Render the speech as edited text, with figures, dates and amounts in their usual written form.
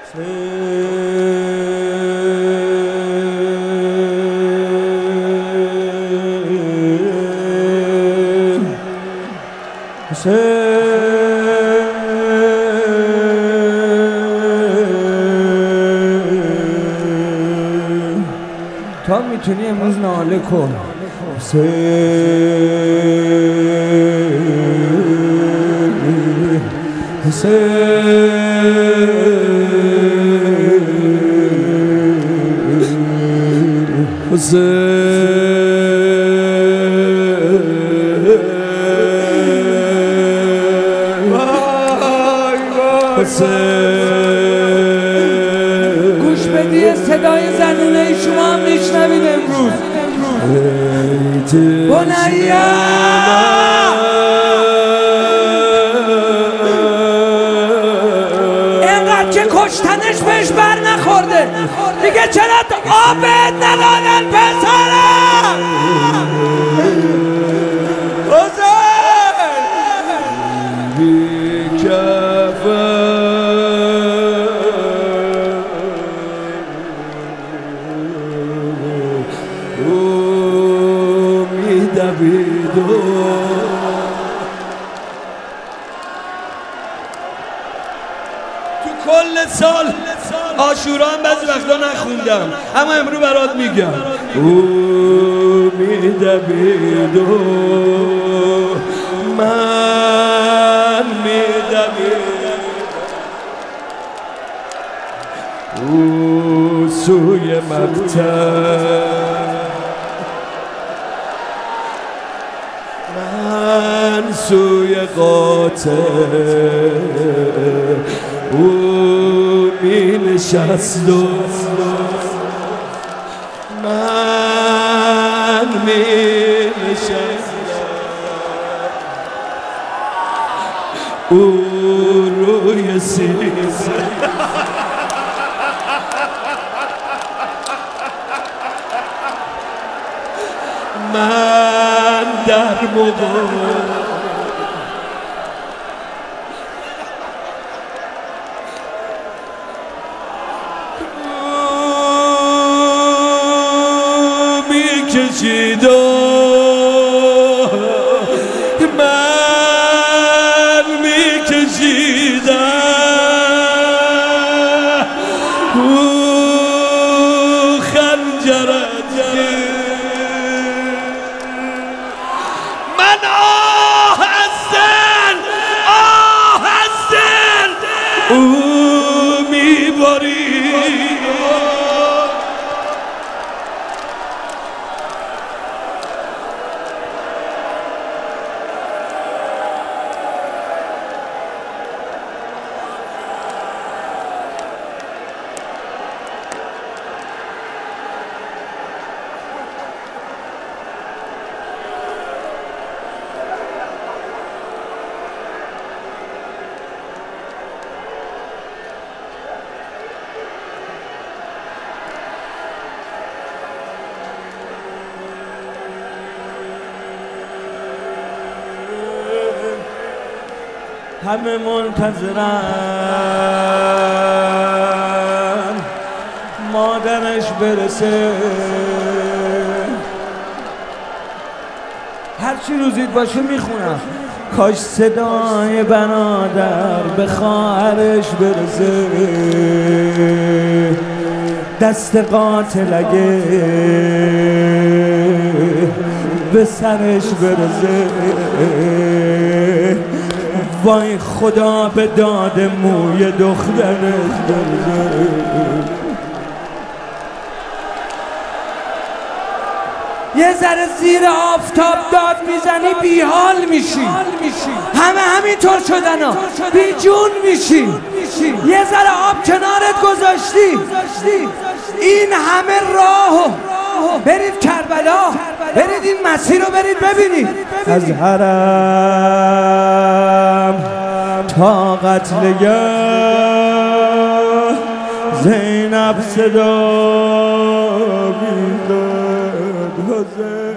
تا میتونی امروز ناله کن. گوش بدی صدای زنونه شما هم میشنوید امروز. بنیا اینقدر که کشتنش بهش بر نخورده دیگه چرا آبت ندادن پسرم؟ تو کل سال عاشورا هم بعضی وقتا نخوندم، اما امرو برات میگم. او میدوید و من میدوید، او سوی مقتل، من سوی قاتل. او می نشست و من می نشستم، او روی سیز من در مقام میکشید و من میکشیدم، او خنجرت من آه از دل او میبرید. همه منتظرن مادرش برسه، هرچی روزید باشه میخونم. کاش صدای برادر به خواهرش برسه، دست قاتل اگه به سرش برسه. وای خدا به داد موی دخترش برسه. یه ذره زیر آفتاب داد میزنی بیحال میشی، همه همینطور شدن ها، بی جون میشی. یه ذره آب کنارت گذاشتی، این همه راهو برید کربلا، برید این مسیر رو برید ببینید. از حرم تا قتلگاه زینب صدا میزد.